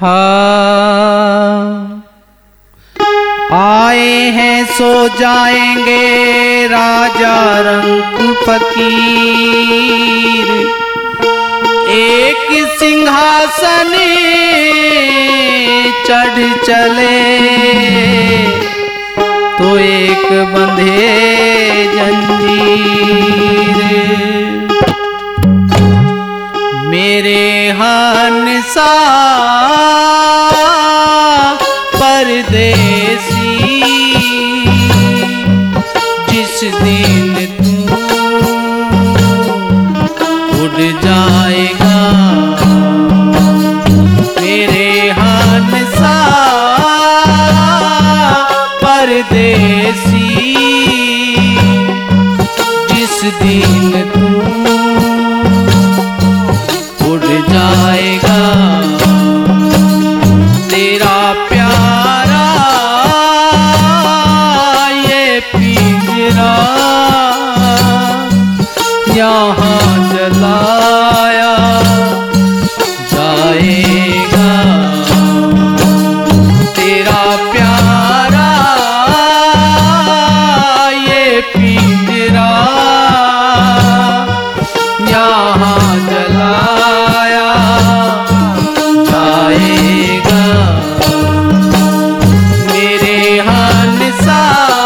हाँ आए हैं सो जाएंगे राजा रंक फकीर, एक सिंहासन चढ़ चले तो एक बंधे जंजीर। मेरे हंसा परदेसी जिस दिन तू उड़ जाएगा, मेरे हंसा परदेसी जिस दिन तू उड़ जाएगा, तेरा प्यारा ये पिंजरा यहाँ जलाया जाएगा, तेरा प्यारा ये पिंजरा यहाँ जलाया जाएगा। मेरे हंसा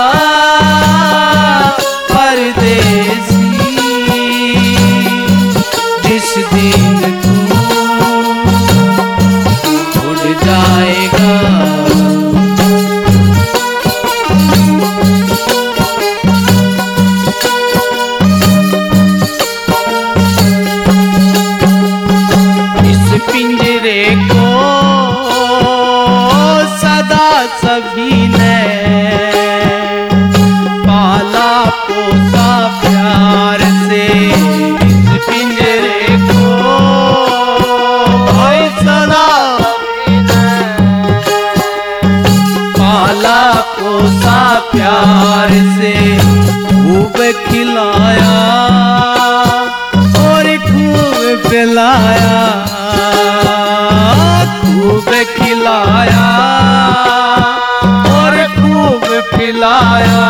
परदेसी जिस दिन तू उड़ जाएगा, पिंजरे को सदा सभी ने पाला पोसा प्यार से, इस पिंजरे को भाई सदा पाला पोसा प्यार से, खूब खिलाया और खूब पिलाया, खूब खिलाया और खूब पिलाया,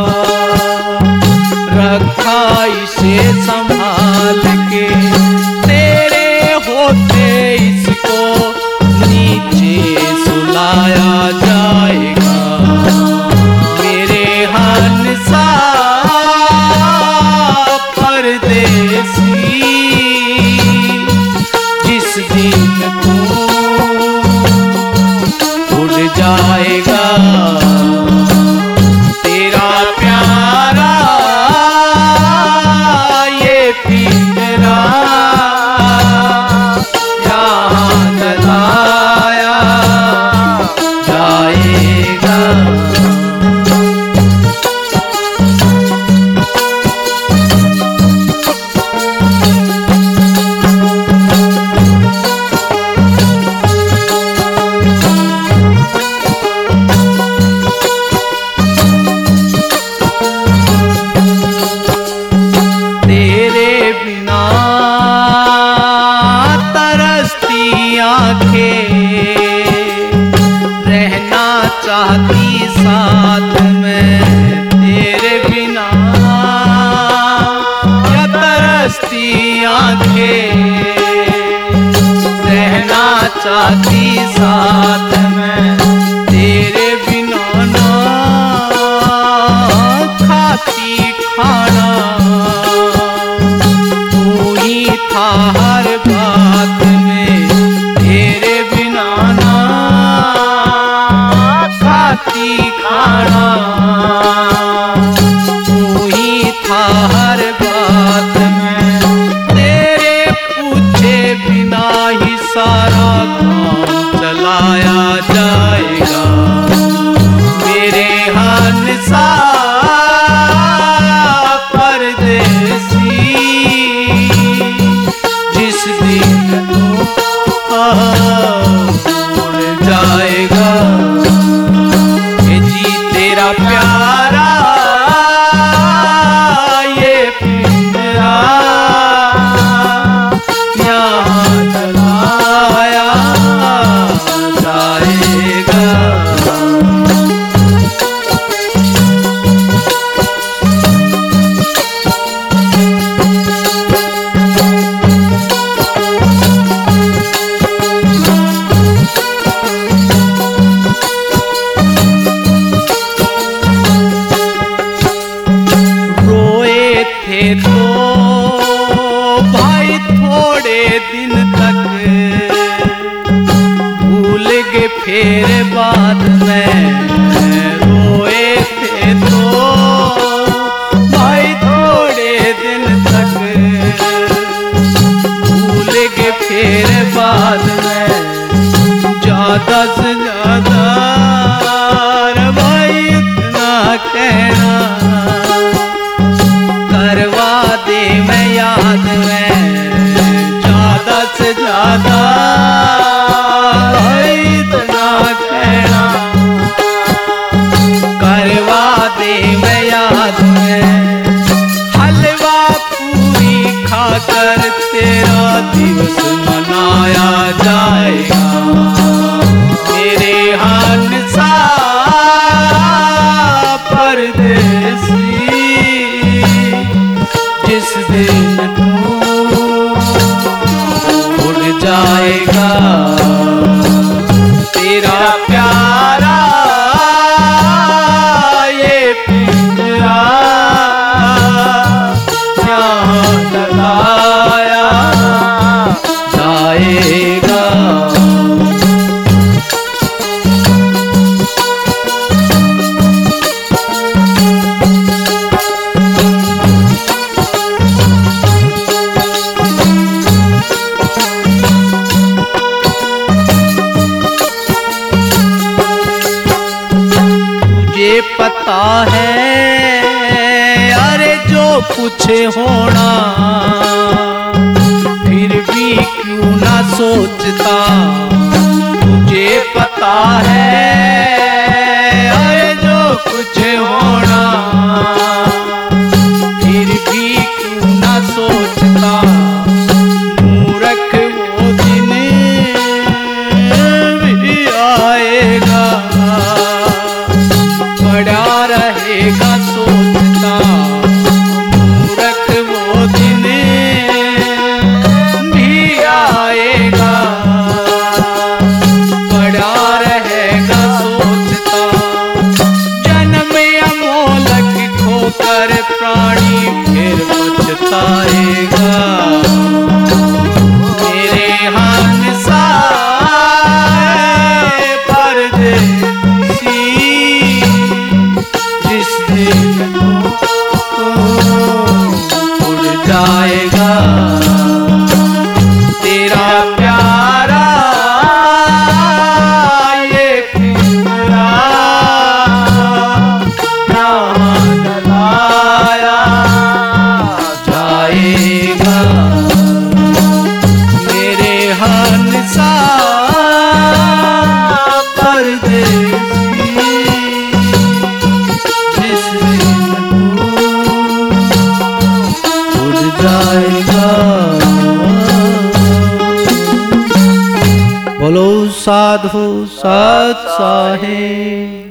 रखा इसे संभाल के, तेरे होते इसको नीचे सुलाया जाएगा। मेरे हंसा परदेसी जिस दिन तू उड़ जाएगा, तेरा प्यारा ये पिंजरा यहाँ जलाया जाएगा। रहना चाहती साथ में तेरे बिना, क्या तरसती आंखें रहना चाहती साथ में तेरे बिना, ना खाती खाना तू ही था हर बात में, तेरे बिना ना खाती खाना तू ही था हर बात में, तेरे पूछे बिना ही सारा काम चलाया जाएगा। मेरे हंसा परदेसी जिस दिन तू उड़ जाएगा, जी तेरा प्यारा ये पिंजरा यहाँ जलाया फिर बाद में रोए थे तो भाई थोड़े दिन तक, भूल के फिर बाद में ज्यादा से ज्यादा भाई इतना कहना करवा दे मैं याद में, ज्यादा से ज्यादा इतना कहना करवा दे मैं याद में। हलवा पूरी खाकर तेरा दिवस मनाया जाएगा मेरे हंसा परदेसी, जिस दिन तू उड़ जाएगा तेरा प्यारा ये पिंजरा यहाँ लगाया जाएगा। तुझे पता है अरे जो कुछ होना, फिर भी क्यों ना सोचता। तुझे पता है अरे जो कुछ होना, फिर भी क्यों ना सोचता। मूर्ख वो दिन भी आएगा, पड़ा रहेगा सोचता। मूर्ख वो दिन भी आएगा, पड़ा रहेगा सोचता। जन्म अमोलक खोकर प्राणी फिर पछताएगा मेरे हंसा परदेसी, जिस दिन उड़ जाएगा तेरा प्यारा ये पिंजरा यहाँ लगाया जाएगा मेरे हंसा परदेसी, जिस दिन उड़ जाएगा। बोलो साधु सत साहिब।